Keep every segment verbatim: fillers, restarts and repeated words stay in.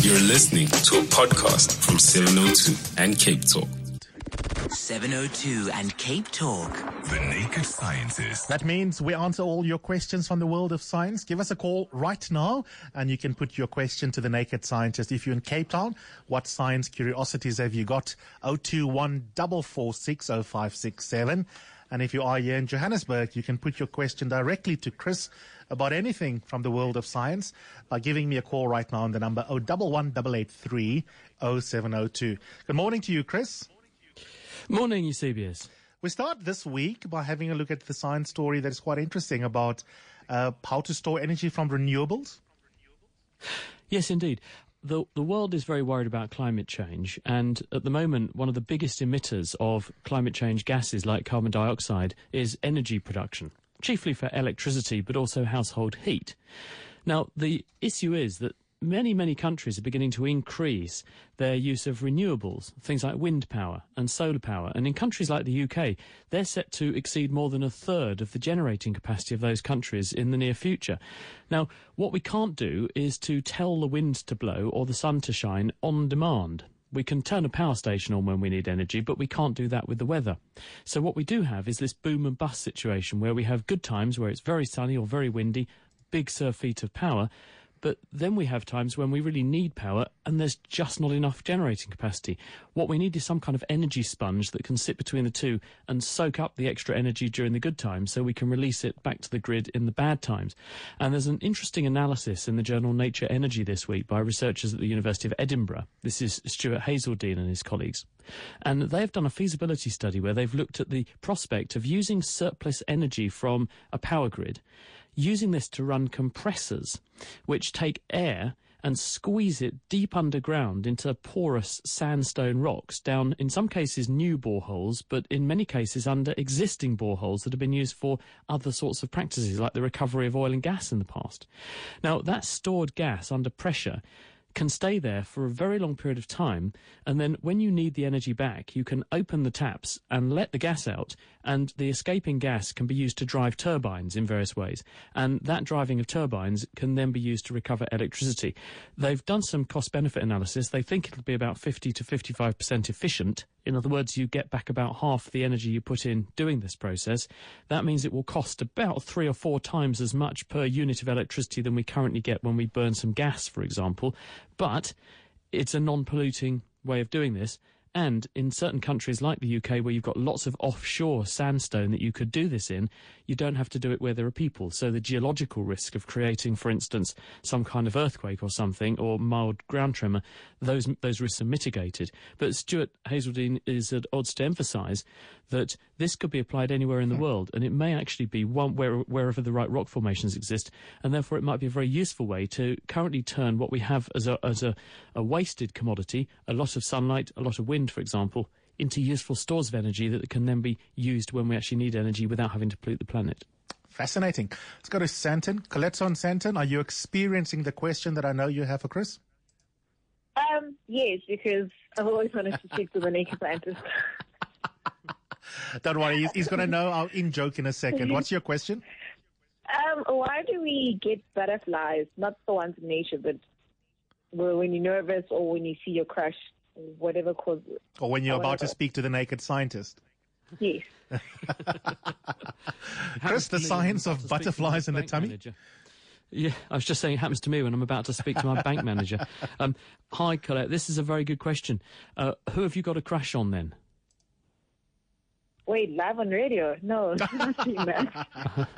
You're listening to a podcast from seven oh two and Cape Talk. seven oh two and Cape Talk. The Naked Scientist. That means we answer all your questions from the world of science. Give us a call right now and you can put your question to the Naked Scientist. If you're in Cape Town, what science curiosities have you got? oh two one, four four six, oh five six seven. And if you are here in Johannesburg, you can put your question directly to Chris about anything from the world of science by giving me a call right now on the number oh one one, eight eight three, oh seven oh two. Good morning to you, Chris. Morning, Eusebius. We start this week by having a look at the science story that is quite interesting about uh, how to store energy from renewables. Yes, indeed. The, the world is very worried about climate change, and at the moment one of the biggest emitters of climate change gases like carbon dioxide is energy production, chiefly for electricity but also household heat. Now, the issue is that many, many countries are beginning to increase their use of renewables, things like wind power and solar power. And in countries like the U K, they're set to exceed more than a third of the generating capacity of those countries in the near future. Now, what we can't do is to tell the wind to blow or the sun to shine on demand. We can turn a power station on when we need energy, but we can't do that with the weather. So what we do have is this boom and bust situation where we have good times where it's very sunny or very windy, big surf feet of power. But then we have times when we really need power and there's just not enough generating capacity. What we need is some kind of energy sponge that can sit between the two and soak up the extra energy during the good times so we can release it back to the grid in the bad times. And there's an interesting analysis in the journal Nature Energy this week by researchers at the University of Edinburgh. This is Stuart Hazeldine and his colleagues. And they've done a feasibility study where they've looked at the prospect of using surplus energy from a power grid, using this to run compressors, which take air and squeeze it deep underground into porous sandstone rocks down, in some cases, new boreholes, but in many cases under existing boreholes that have been used for other sorts of practices, like the recovery of oil and gas in the past. Now, that stored gas under pressure can stay there for a very long period of time, and then when you need the energy back, you can open the taps and let the gas out, and the escaping gas can be used to drive turbines in various ways, and that driving of turbines can then be used to recover electricity. They've done some cost-benefit analysis. They think it'll be about fifty to fifty-five percent efficient. In other words, you get back about half the energy you put in doing this process. That means it will cost about three or four times as much per unit of electricity than we currently get when we burn some gas, for example. But it's a non-polluting way of doing this. And in certain countries like the U K, where you've got lots of offshore sandstone that you could do this in, you don't have to do it where there are people. So the geological risk of creating, for instance, some kind of earthquake or something, or mild ground tremor, those those risks are mitigated. But Stuart Hazeldine is at odds to emphasise that this could be applied anywhere in the world, and it may actually be one where, wherever the right rock formations exist, and therefore it might be a very useful way to currently turn what we have as a, as a, a wasted commodity, a lot of sunlight, a lot of wind, for example, into useful stores of energy that can then be used when we actually need energy without having to pollute the planet. Fascinating. Let's go to Santon. Colette's on Santon. Are you experiencing the question that I know you have for Chris? Um, yes, because I've always wanted to speak to the Naked Scientist. Don't worry, he's, he's going to know our in-joke in a second. What's your question? Um, why do we get butterflies, not the ones in nature, but when you're nervous or when you see your crush, whatever causes it? Or when you're or about whatever. to speak to the Naked Scientist? Yes. Chris, the science of butterflies in the tummy? Manager. Yeah, I was just saying it happens to me when I'm about to speak to my bank manager. Um, hi, Colette, this is a very good question. Uh, who have you got a crush on then? Wait, live on radio? No, not doing that.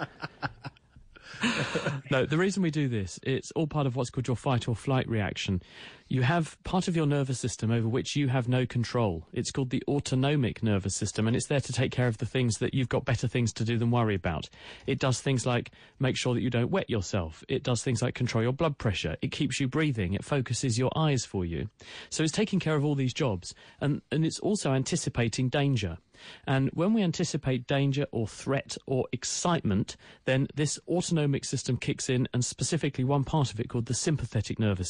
No, the reason we do this, it's all part of what's called your fight or flight reaction. You have part of your nervous system over which you have no control. It's called the autonomic nervous system, and it's there to take care of the things that you've got better things to do than worry about. It does things like make sure that you don't wet yourself. It does things like control your blood pressure. It keeps you breathing. It focuses your eyes for you. So it's taking care of all these jobs, and, and it's also anticipating danger. And when we anticipate danger or threat or excitement, then this autonomic system kicks in, and specifically one part of it called the sympathetic nervous system.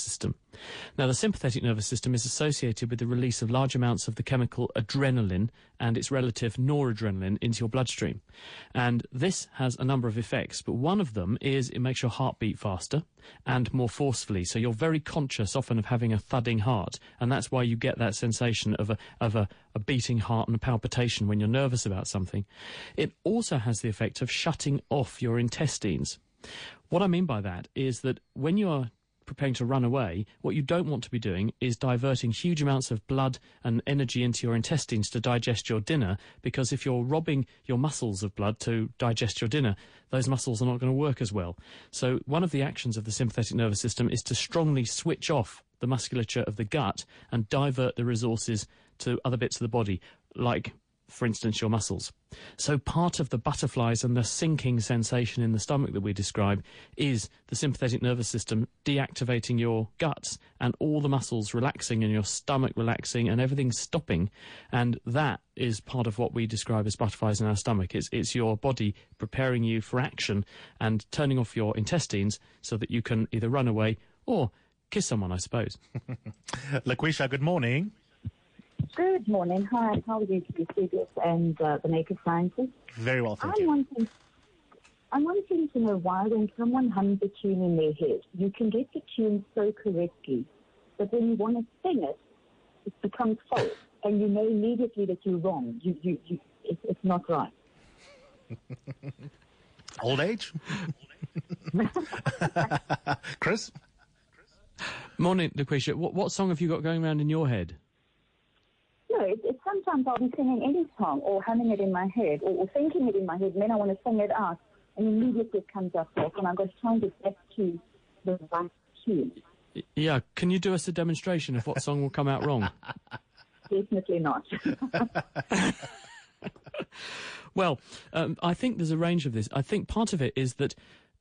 Now, the sympathetic nervous system is associated with the release of large amounts of the chemical adrenaline and its relative noradrenaline into your bloodstream. And this has a number of effects, but one of them is it makes your heart beat faster and more forcefully. So you're very conscious often of having a thudding heart, and that's why you get that sensation of a of a, a beating heart and a palpitation when you're nervous about something. It also has the effect of shutting off your intestines. What I mean by that is that when you're preparing to run away, what you don't want to be doing is diverting huge amounts of blood and energy into your intestines to digest your dinner, because if you're robbing your muscles of blood to digest your dinner, those muscles are not going to work as well. So one of the actions of the sympathetic nervous system is to strongly switch off the musculature of the gut and divert the resources to other bits of the body, like, for instance, your muscles. So part of the butterflies and the sinking sensation in the stomach that we describe is the sympathetic nervous system deactivating your guts and all the muscles relaxing and your stomach relaxing and everything stopping. And that is part of what we describe as butterflies in our stomach. It's, it's your body preparing you for action and turning off your intestines so that you can either run away or kiss someone, I suppose. LaQuisha, good morning. Good morning. Hi, how are you, Studios and uh, the Naked Scientists? Very well, thank I'm you. Wanting, I'm wanting to know why when someone hums a tune in their head, you can get the tune so correctly, but when you want to sing it, it becomes false, and you know immediately that you're wrong. You, you, you, it, it's not right. Old age? Chris? Morning, LaQuisha. What, what song have you got going around in your head? No, it, it, sometimes I'll be singing any song or humming it in my head or, or thinking it in my head, and then I want to sing it out, and immediately it comes up off, and I've got to try and get back to the right tune. Yeah, can you do us a demonstration of what song will come out wrong? Definitely not. Well, um, I think there's a range of this. I think part of it is that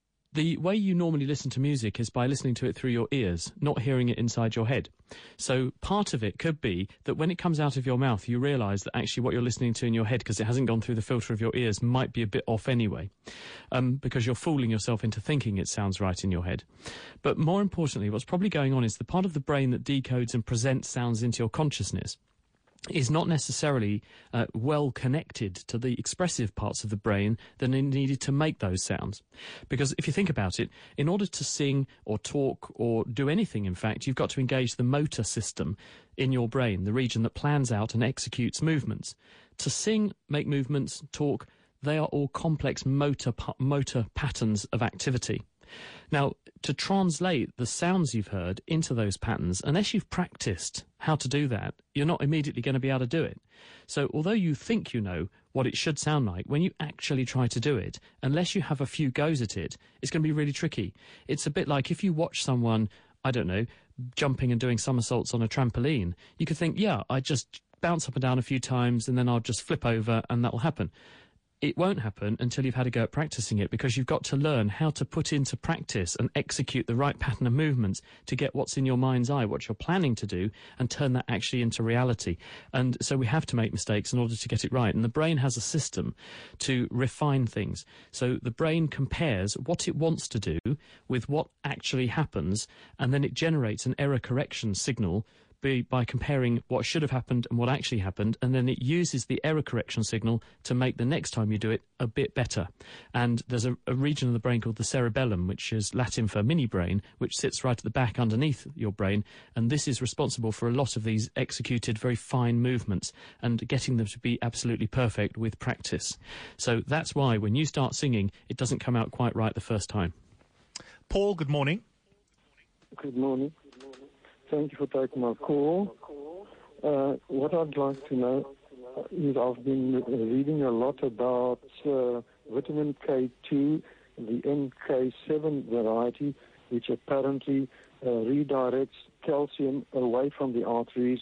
the way you normally listen to music is by listening to it through your ears, not hearing it inside your head. So part of it could be that when it comes out of your mouth, you realise that actually what you're listening to in your head, because it hasn't gone through the filter of your ears, might be a bit off anyway, um, because you're fooling yourself into thinking it sounds right in your head. But more importantly, what's probably going on is the part of the brain that decodes and presents sounds into your consciousness is not necessarily uh, well connected to the expressive parts of the brain that are needed to make those sounds. Because if you think about it, in order to sing or talk or do anything, in fact, you've got to engage the motor system in your brain, the region that plans out and executes movements. To sing, make movements, talk, they are all complex motor, motor patterns of activity. Now, to translate the sounds you've heard into those patterns, unless you've practiced how to do that, you're not immediately going to be able to do it. So although you think you know what it should sound like, when you actually try to do it, unless you have a few goes at it, it's going to be really tricky. It's a bit like if you watch someone, I don't know, jumping and doing somersaults on a trampoline, you could think, yeah, I just bounce up and down a few times and then I'll just flip over and that'll happen. It won't happen until you've had a go at practicing it, because you've got to learn how to put into practice and execute the right pattern of movements to get what's in your mind's eye, what you're planning to do, and turn that actually into reality. And so we have to make mistakes in order to get it right. And the brain has a system to refine things. So the brain compares what it wants to do with what actually happens, and then it generates an error correction signal Be by comparing what should have happened and what actually happened, and then it uses the error correction signal to make the next time you do it a bit better. And there's a, a region of the brain called the cerebellum, which is Latin for mini brain, which sits right at the back underneath your brain, and this is responsible for a lot of these executed very fine movements and getting them to be absolutely perfect with practice. So that's why when you start singing, it doesn't come out quite right the first time. Paul, good morning. Good morning. Thank you for taking my call. Uh, what I'd like to know is I've been reading a lot about uh, vitamin K two, the M K seven variety, which apparently uh, redirects calcium away from the arteries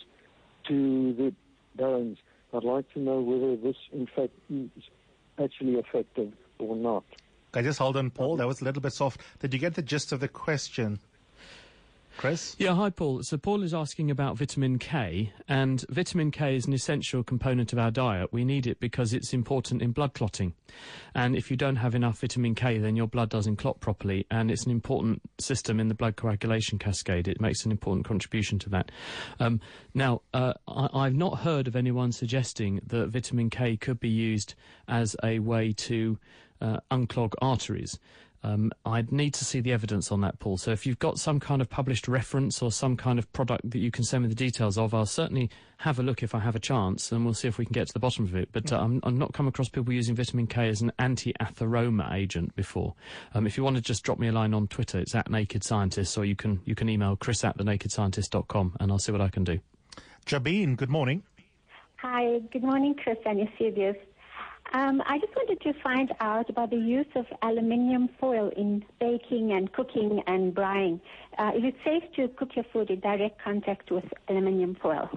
to the bones. I'd like to know whether this, in fact, is actually effective or not. Okay, just hold on, Paul. That was a little bit soft. Did you get the gist of the question? Chris? Yeah, hi, Paul. So Paul is asking about vitamin K, and vitamin K is an essential component of our diet. We need it because it's important in blood clotting. And if you don't have enough vitamin K, then your blood doesn't clot properly, and it's an important system in the blood coagulation cascade. It makes an important contribution to that. Um, now, uh, I, I've not heard of anyone suggesting that vitamin K could be used as a way to uh, unclog arteries. Um, I'd need to see the evidence on that, Paul. So if you've got some kind of published reference or some kind of product that you can send me the details of, I'll certainly have a look if I have a chance, and we'll see if we can get to the bottom of it. But uh, I'm, I'm not come across people using vitamin K as an anti-atheroma agent before. Um, if you want to just drop me a line on Twitter, it's at Naked Scientist, or you can you can email chris at the naked scientist dot com, and I'll see what I can do. Jabeen, good morning. Hi, good morning, Chris and Eusebius. Um, I just wanted to find out about the use of aluminium foil in baking and cooking and drying. Uh, is it safe to cook your food in direct contact with aluminium foil?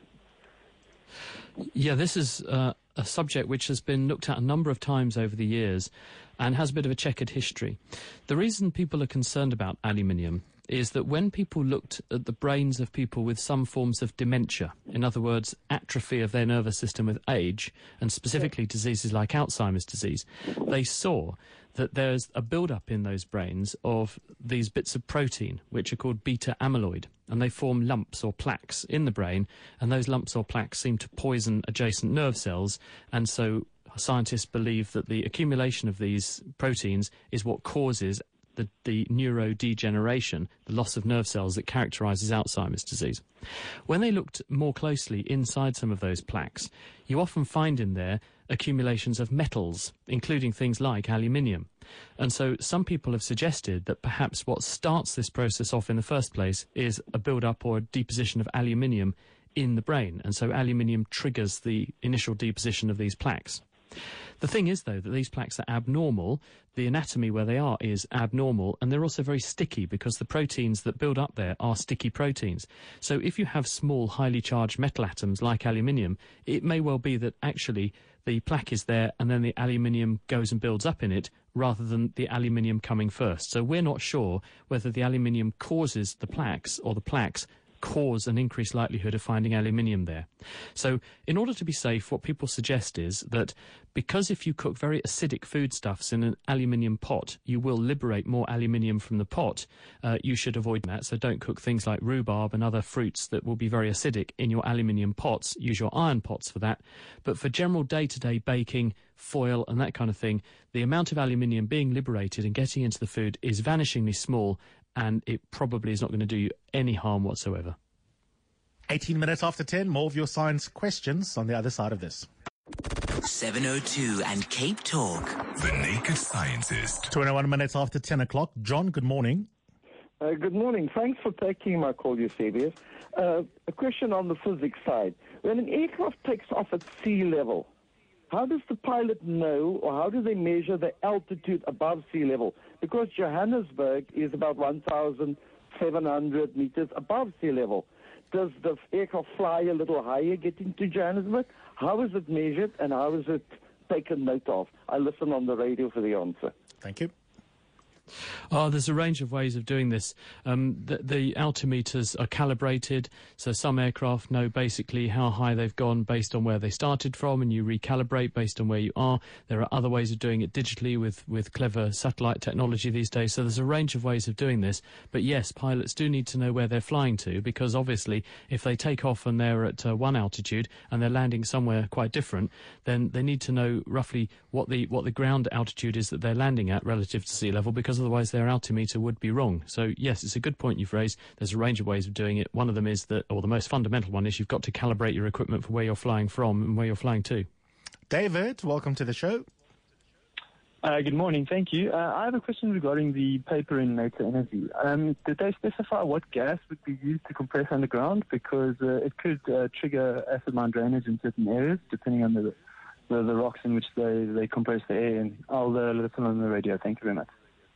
Yeah, this is uh, a subject which has been looked at a number of times over the years and has a bit of a checkered history. The reason people are concerned about aluminium is that when people looked at the brains of people with some forms of dementia, in other words, atrophy of their nervous system with age, and specifically diseases like Alzheimer's disease, they saw that there's a build-up in those brains of these bits of protein, which are called beta amyloid, and they form lumps or plaques in the brain, and those lumps or plaques seem to poison adjacent nerve cells, and so scientists believe that the accumulation of these proteins is what causes The, the neurodegeneration, the loss of nerve cells that characterises Alzheimer's disease. When they looked more closely inside some of those plaques, you often find in there accumulations of metals, including things like aluminium. And so some people have suggested that perhaps what starts this process off in the first place is a build-up or a deposition of aluminium in the brain, and so aluminium triggers the initial deposition of these plaques. The thing is, though, that these plaques are abnormal. The anatomy where they are is abnormal, and they're also very sticky because the proteins that build up there are sticky proteins. So if you have small, highly charged metal atoms like aluminium, it may well be that actually the plaque is there and then the aluminium goes and builds up in it rather than the aluminium coming first. So we're not sure whether the aluminium causes the plaques or the plaques cause an increased likelihood of finding aluminium there. So in order to be safe, what people suggest is that because if you cook very acidic foodstuffs in an aluminium pot, you will liberate more aluminium from the pot, uh, you should avoid that. So don't cook things like rhubarb and other fruits that will be very acidic in your aluminium pots. Use your iron pots for that. But for general day-to-day baking, foil and that kind of thing, the amount of aluminium being liberated and getting into the food is vanishingly small, and it probably is not going to do you any harm whatsoever. eighteen minutes after ten, more of your science questions on the other side of this. seven oh two and Cape Talk. The Naked Scientist. twenty-one minutes after ten o'clock. John, good morning. Uh, good morning. Thanks for taking my call, Eusebius. Uh, a question on the physics side. When an aircraft takes off at sea level, how does the pilot know, or how do they measure the altitude above sea level? Because Johannesburg is about one thousand seven hundred meters above sea level. Does the aircraft fly a little higher getting to Johannesburg? How is it measured and how is it taken note of? I listen on the radio for the answer. Thank you. Oh, there's a range of ways of doing this. Um, the, the altimeters are calibrated, so some aircraft know basically how high they've gone based on where they started from, and you recalibrate based on where you are. There are other ways of doing it digitally with, with clever satellite technology these days, so there's a range of ways of doing this. But yes, pilots do need to know where they're flying to, because obviously if they take off and they're at uh, one altitude and they're landing somewhere quite different, then they need to know roughly what the, what the ground altitude is that they're landing at relative to sea level, because otherwise their altimeter would be wrong. So yes, it's a good point you've raised. There's a range of ways of doing it. One of them is that, or the most fundamental one is, you've got to calibrate your equipment for where you're flying from and where you're flying to. David, welcome to the show. Uh, good morning, thank you. Uh, I have a question regarding the paper in Nature Energy. Um, did they specify what gas would be used to compress underground? Because uh, it could uh, trigger acid mine drainage in certain areas, depending on the the, the rocks in which they, they compress the air in. I'll uh, listen on the radio. Thank you very much.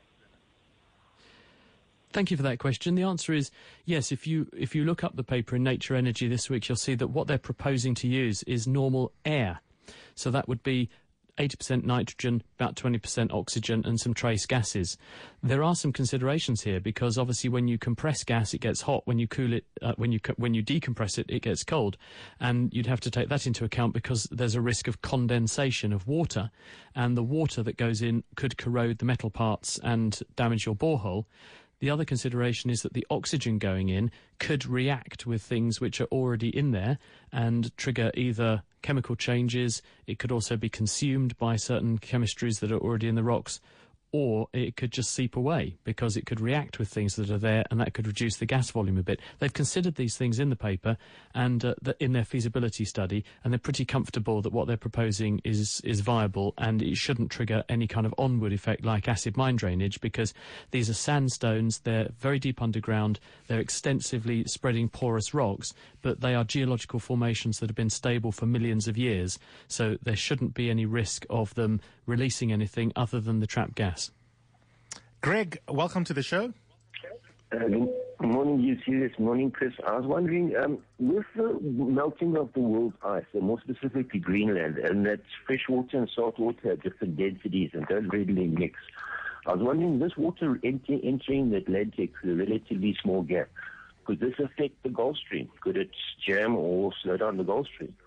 Thank you for that question. The answer is yes. If you if you look up the paper in Nature Energy this week, you'll see that what they're proposing to use is normal air. So that would be eighty percent nitrogen, about twenty percent oxygen, and some trace gases. There are some considerations here because obviously when you compress gas, it gets hot. When you cool it, uh, when you when you decompress it, it gets cold, and you'd have to take that into account because there's a risk of condensation of water, and the water that goes in could corrode the metal parts and damage your borehole. The other consideration is that the oxygen going in could react with things which are already in there and trigger either chemical changes. It could also be consumed by certain chemistries that are already in the rocks, or it could just seep away because it could react with things that are there, and that could reduce the gas volume a bit. They've considered these things in the paper and uh, the, in their feasibility study, and they're pretty comfortable that what they're proposing is is viable, and it shouldn't trigger any kind of onward effect like acid mine drainage, because these are sandstones, they're very deep underground, they're extensively spreading porous rocks, but they are geological formations that have been stable for millions of years, so there shouldn't be any risk of them releasing anything other than the trapped gas. Greg, welcome to the show. Uh, good morning, you serious morning, Chris. I was wondering, um, with the melting of the world's ice, and more specifically Greenland, and that fresh water and salt water have different densities and don't readily mix, I was wondering, this water enter, entering the Atlantic through a relatively small gap, could this affect the Gulf Stream? Could it jam or slow down the Gulf Stream?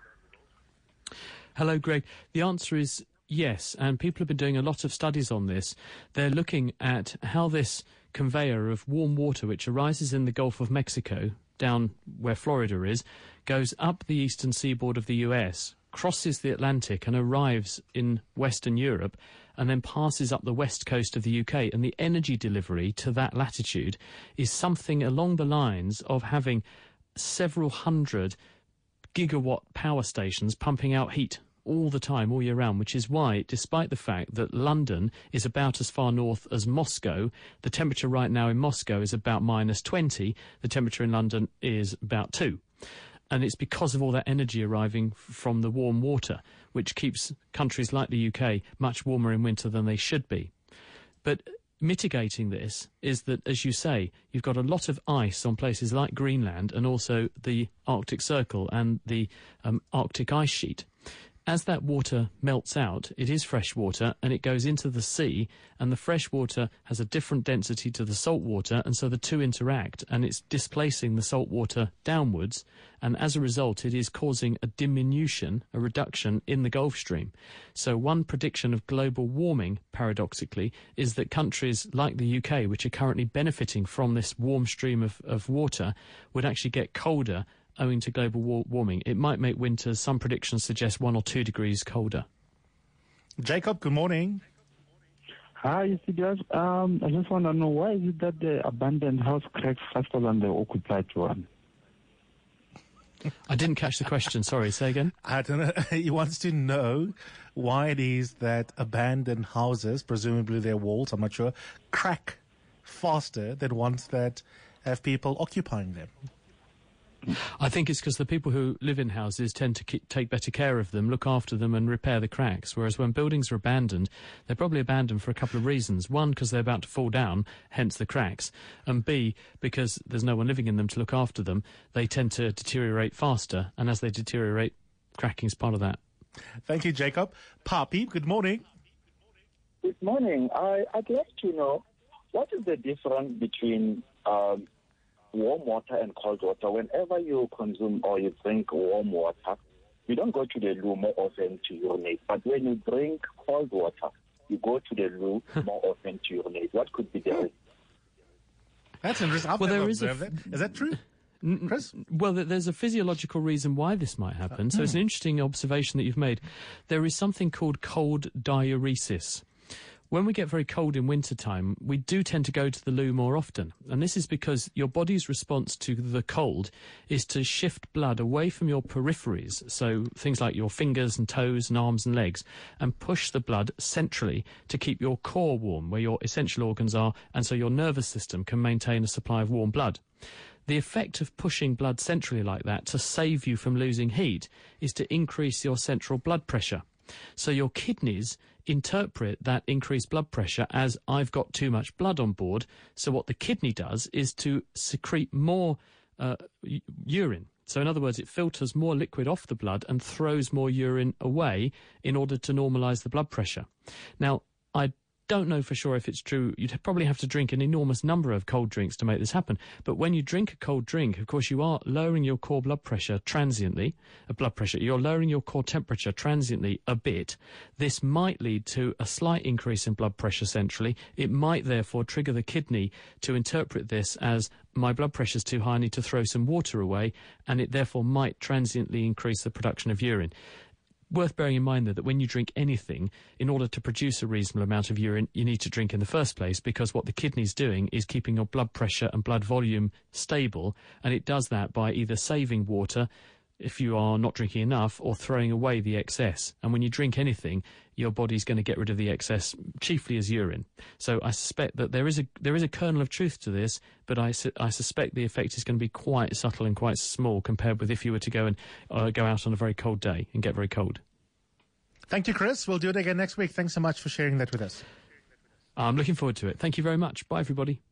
Hello, Greg. The answer is yes, and people have been doing a lot of studies on this. They're looking at how this conveyor of warm water, which arises in the Gulf of Mexico, down where Florida is, goes up the eastern seaboard of the U S, crosses the Atlantic and arrives in Western Europe, and then passes up the west coast of the U K. And the energy delivery to that latitude is something along the lines of having several hundred gigawatt power stations pumping out heat all the time, all year round, which is why, despite the fact that London is about as far north as Moscow, the temperature right now in Moscow is about minus twenty, the temperature in London is about two. And it's because of all that energy arriving from the warm water, which keeps countries like the U K much warmer in winter than they should be. But mitigating this is that, as you say, you've got a lot of ice on places like Greenland and also the Arctic Circle and the um, Arctic ice sheet. As that water melts out, it is fresh water and it goes into the sea, and the fresh water has a different density to the salt water, and so the two interact and it's displacing the salt water downwards, and as a result it is causing a diminution, a reduction in the Gulf Stream. So one prediction of global warming, paradoxically, is that countries like the U K, which are currently benefiting from this warm stream of, of water, would actually get colder owing to global war warming. It might make winters, some predictions suggest, one or two degrees colder. Jacob, good morning. Hi, you see, guys. Um, I just want to know, why is it that the abandoned house cracks faster than the occupied one? I didn't catch the question. Sorry, say again. I don't know. He wants to know why it is that abandoned houses, presumably their walls, I'm not sure, crack faster than ones that have people occupying them. I think it's because the people who live in houses tend to keep, take better care of them, look after them and repair the cracks, whereas when buildings are abandoned, they're probably abandoned for a couple of reasons. One, because they're about to fall down, hence the cracks, and B, because there's no one living in them to look after them. They tend to deteriorate faster, and as they deteriorate, cracking's part of that. Thank you, Jacob. Papi, good morning. Good morning. I, I'd like to know, what is the difference between um, warm water and cold water? Whenever you consume or you drink warm water, you don't go to the loo more often to urinate. But when you drink cold water, you go to the loo more often to urinate. What could be the reason? That's interesting. I've well, never there is, observed that. Is that true, Chris? Well, there's a physiological reason why this might happen. So it's an interesting observation that you've made. There is something called cold diuresis. When we get very cold in wintertime, we do tend to go to the loo more often. And this is because your body's response to the cold is to shift blood away from your peripheries, so things like your fingers and toes and arms and legs, and push the blood centrally to keep your core warm, where your essential organs are, and so your nervous system can maintain a supply of warm blood. The effect of pushing blood centrally like that to save you from losing heat is to increase your central blood pressure. So your kidneys interpret that increased blood pressure as, I've got too much blood on board. So what the kidney does is to secrete more uh, urine. So in other words, it filters more liquid off the blood and throws more urine away in order to normalise the blood pressure. Now, I don't know for sure if it's true. You'd probably have to drink an enormous number of cold drinks to make this happen. But when you drink a cold drink, of course, you are lowering your core blood pressure transiently, uh, blood pressure. You're lowering your core temperature transiently a bit. This might lead to a slight increase in blood pressure centrally. It might therefore trigger the kidney to interpret this as my blood pressure's too high, I need to throw some water away, and it therefore might transiently increase the production of urine. Worth bearing in mind, though, that when you drink anything, in order to produce a reasonable amount of urine, you need to drink in the first place, because what the kidney's doing is keeping your blood pressure and blood volume stable, and it does that by either saving water, if you are not drinking enough, or throwing away the excess. And when you drink anything, your body's going to get rid of the excess, chiefly as urine. So I suspect that there is a there is a kernel of truth to this, but I, su I suspect the effect is going to be quite subtle and quite small compared with if you were to go and uh, go out on a very cold day and get very cold. Thank you, Chris. We'll do it again next week. Thanks so much for sharing that with us. I'm looking forward to it. Thank you very much. Bye, everybody.